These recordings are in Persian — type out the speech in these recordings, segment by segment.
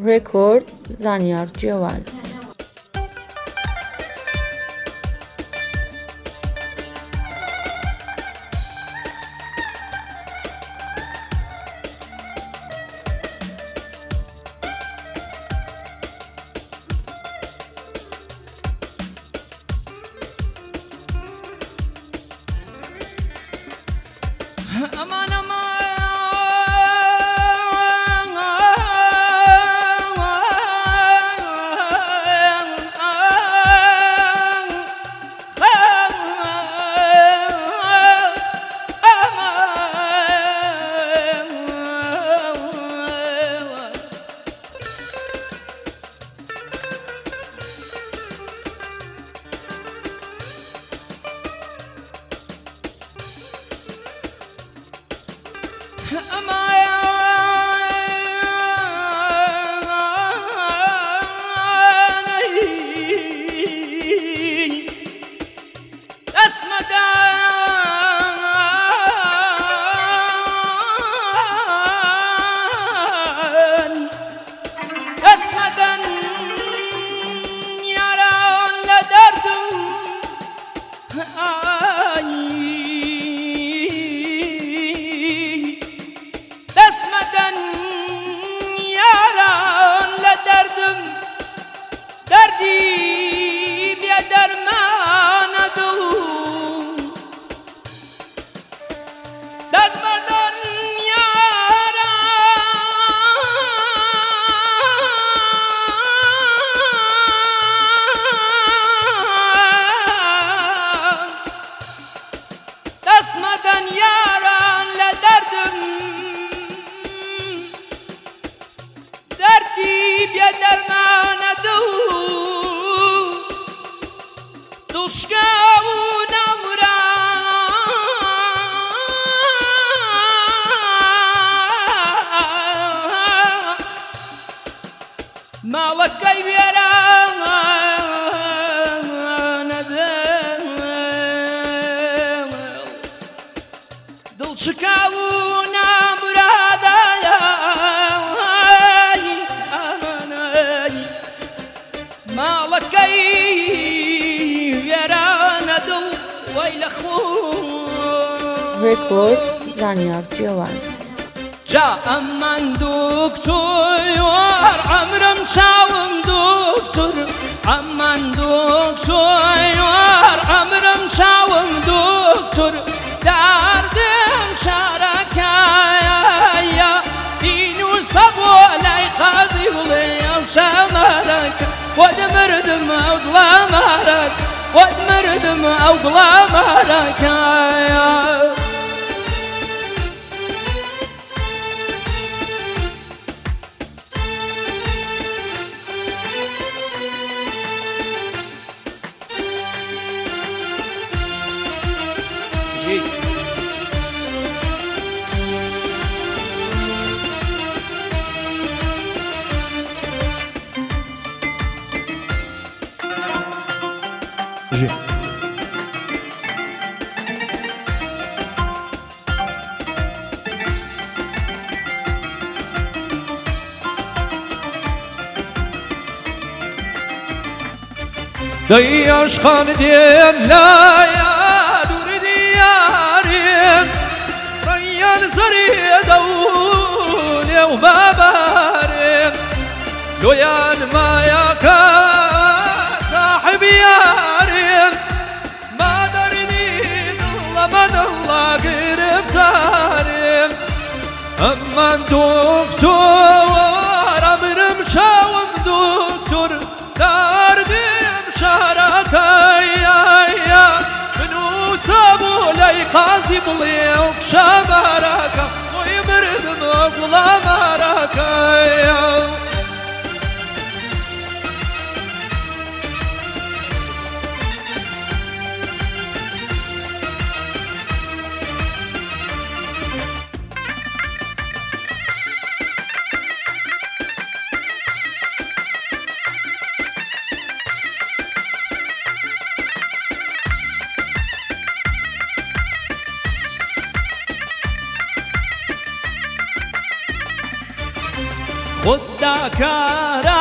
Record Zanyar Giovanni. Aman aman esmeden yaranla derdim ay esmeden yaranla derdim derdim ya dermanadım dertlerden esmeden yaranla derdim derdim ya dermanadım duşkavuna مالك كيف يرانا دل شكاونا مرادا مالك كيف يرانا دل ويل Record Zanyar Giovanni. جا من دکتر عمرم چاوم دکتر من دکتر عمرم چاوم دکتر دردم شرکایا اینو سبولای قاضی ولیم شمرک ود مردم اوغلا مرک ود مردم اوغلا مرک دياش خالدين لا يا دور ديارين ريان زريد دولي وبابارين لويان ما ياكا صاحب يارين ما دردين الله من الله قرفتارين أما دكتور أمرم شاوم دكتور دردم شاركايا منو سابو لي قاسي بليوك شباركا ويمرد مقلا ماركايا خود کارا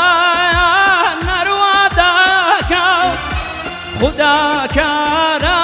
نەرواداکە خدا کارا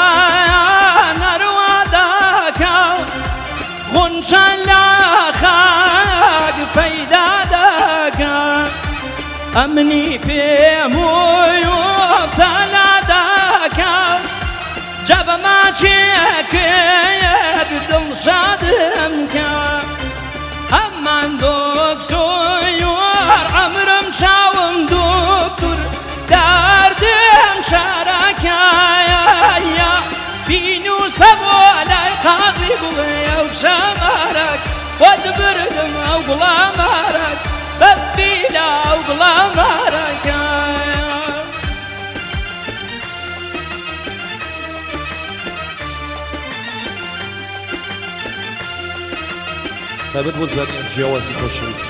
نەرواداکە غونچە لە خاک پەیدا دەکە ئەمنی پێم وی و تەلاداکە جەبەما چێکێت دڵشادم کە ئەمان دۆکتۆر ئەمرم چاوم دۆکتور دەردم شارەکایە بینوسە بۆ لای قازی بڵێ ئەو شەمارەک وەد بردم ئەو گوڵامارەک بەبیلا ئەو گوڵامارەکایە تایبەت بۆ زانیار جیاوازی خۆشەویست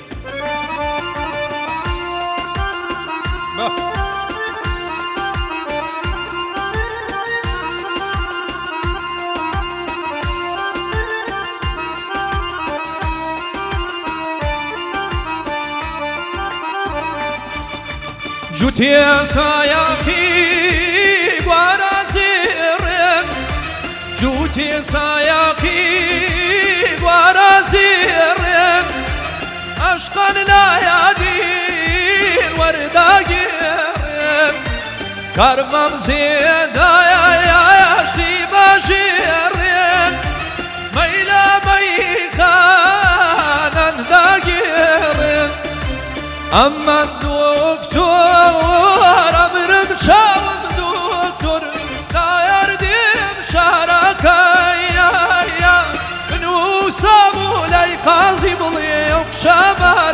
جوتی سایاقی گوارازیرم جوتی سایاقی گوارازیرم عشقان لایادین ورداگیرم کارمم زیدایا یاشتی باشیرم میلا میخانن داگیرم ئەمە دۆکتۆر ئەمرم چاوم دۆکتۆر دایاردیم شارەکەیە بنووسە بۆ لای قازی بڵێ ئەو شەمە